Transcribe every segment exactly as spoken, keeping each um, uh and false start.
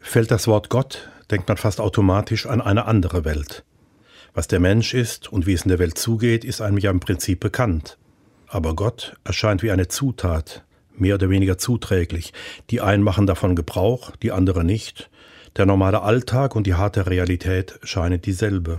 Fällt das Wort Gott, denkt man fast automatisch an eine andere Welt. Was der Mensch ist und wie es in der Welt zugeht, ist einem ja im Prinzip bekannt. Aber Gott erscheint wie eine Zutat, mehr oder weniger zuträglich. Die einen machen davon Gebrauch, die anderen nicht. Der normale Alltag und die harte Realität scheinen dieselbe.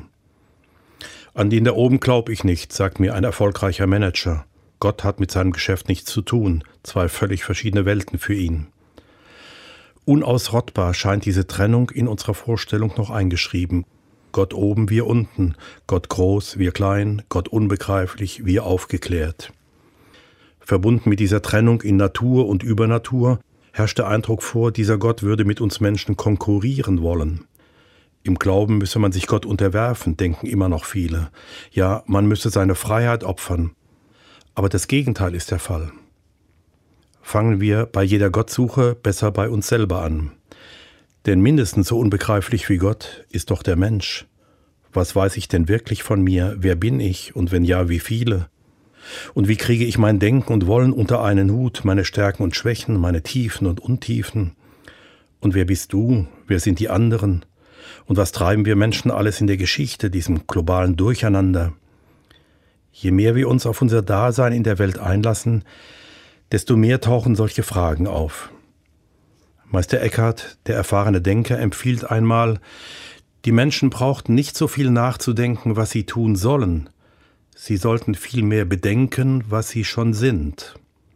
An den da oben glaube ich nicht, sagt mir ein erfolgreicher Manager. Gott hat mit seinem Geschäft nichts zu tun, zwei völlig verschiedene Welten für ihn. Unausrottbar scheint diese Trennung in unserer Vorstellung noch eingeschrieben. Gott oben, wir unten, Gott groß, wir klein, Gott unbegreiflich, wir aufgeklärt. Verbunden mit dieser Trennung in Natur und Übernatur herrscht der Eindruck vor, dieser Gott würde mit uns Menschen konkurrieren wollen. Im Glauben müsse man sich Gott unterwerfen, denken immer noch viele. Ja, man müsse seine Freiheit opfern. Aber das Gegenteil ist der Fall. Fangen wir bei jeder Gottsuche besser bei uns selber an. Denn mindestens so unbegreiflich wie Gott ist doch der Mensch. Was weiß ich denn wirklich von mir? Wer bin ich? Und wenn ja, wie viele? Und wie kriege ich mein Denken und Wollen unter einen Hut, meine Stärken und Schwächen, meine Tiefen und Untiefen? Und wer bist du? Wer sind die anderen? Und was treiben wir Menschen alles in der Geschichte, diesem globalen Durcheinander? Je mehr wir uns auf unser Dasein in der Welt einlassen, desto mehr tauchen solche Fragen auf. Meister Eckhart, der erfahrene Denker, empfiehlt einmal, die Menschen brauchten nicht so viel nachzudenken, was sie tun sollen. Sie sollten vielmehr bedenken, was sie schon sind.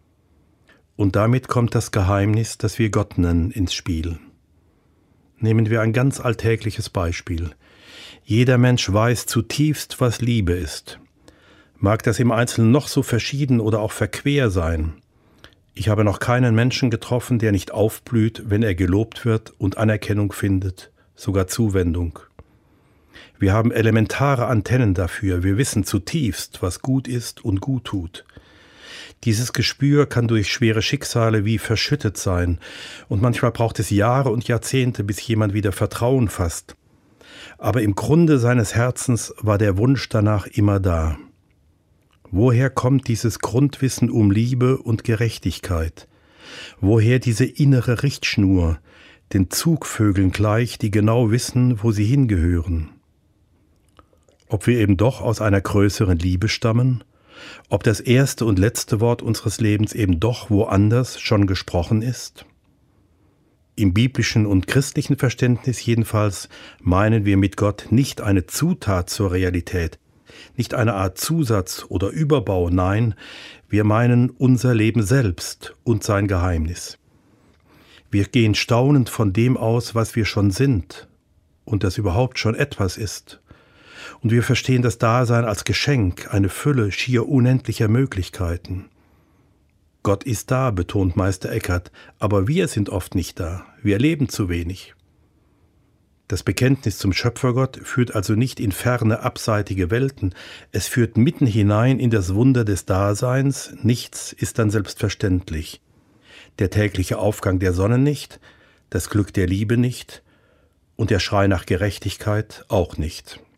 Und damit kommt das Geheimnis, das wir Gott nennen, ins Spiel. Nehmen wir ein ganz alltägliches Beispiel. Jeder Mensch weiß zutiefst, was Liebe ist. Mag das im Einzelnen noch so verschieden oder auch verquer sein. Ich habe noch keinen Menschen getroffen, der nicht aufblüht, wenn er gelobt wird und Anerkennung findet, sogar Zuwendung. Wir haben elementare Antennen dafür, wir wissen zutiefst, was gut ist und gut tut. Dieses Gespür kann durch schwere Schicksale wie verschüttet sein und manchmal braucht es Jahre und Jahrzehnte, bis jemand wieder Vertrauen fasst. Aber im Grunde seines Herzens war der Wunsch danach immer da. Woher kommt dieses Grundwissen um Liebe und Gerechtigkeit? Woher diese innere Richtschnur, den Zugvögeln gleich, die genau wissen, wo sie hingehören? Ob wir eben doch aus einer größeren Liebe stammen? Ob das erste und letzte Wort unseres Lebens eben doch woanders schon gesprochen ist? Im biblischen und christlichen Verständnis jedenfalls meinen wir mit Gott nicht eine Zutat zur Realität, nicht eine Art Zusatz oder Überbau, nein, wir meinen unser Leben selbst und sein Geheimnis. Wir gehen staunend von dem aus, was wir schon sind und das überhaupt schon etwas ist. Und wir verstehen das Dasein als Geschenk, eine Fülle schier unendlicher Möglichkeiten. Gott ist da, betont Meister Eckhart, aber wir sind oft nicht da, wir erleben zu wenig. Das Bekenntnis zum Schöpfergott führt also nicht in ferne, abseitige Welten, es führt mitten hinein in das Wunder des Daseins, nichts ist dann selbstverständlich. Der tägliche Aufgang der Sonne nicht, das Glück der Liebe nicht und der Schrei nach Gerechtigkeit auch nicht.